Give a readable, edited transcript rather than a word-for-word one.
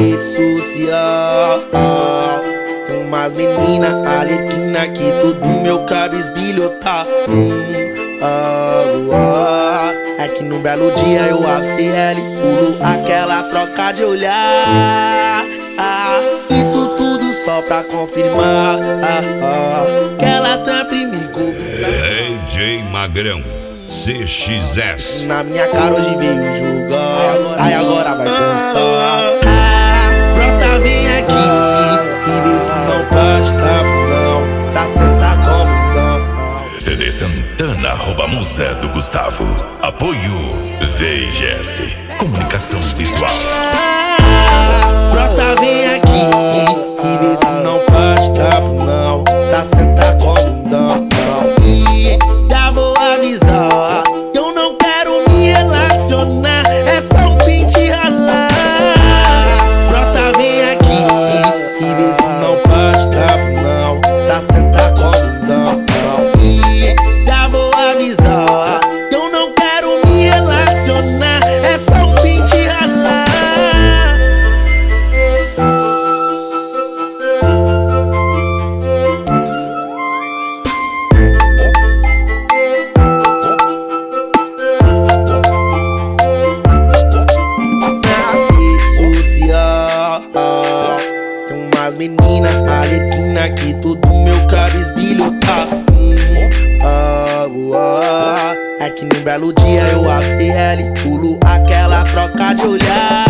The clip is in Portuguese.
rede social. Tem umas menina alerquina que tudo meu cabisbilho tá. É que num belo dia eu abro TL, pulo aquela troca de olhar. Isso tudo só pra confirmar que ela sempre me cobiça. DJ Magrão CXS. Na minha cara hoje veio julgar, aí agora vai constar. Brota, vem aqui e vê se não pode tá não, pra sentar como um dom. CD Santana rouba musé do Gustavo. Apoio VGS Comunicação Visual. Brota, vem aqui e vê se não pode tá não, pra sentar como um dom. E já vou avisar, eu não quero me relacionar, é só um pinte ralar. Brota, vem aqui e vê se não pode tá não, pra sentar como um dom. E já vou avisar, eu não quero me relacionar, é só um pinte ralar. Tem umas menina alerquina que tudo meu cabisbilho tá. É que num belo dia eu abro TL, pulo aquela troca de olhar.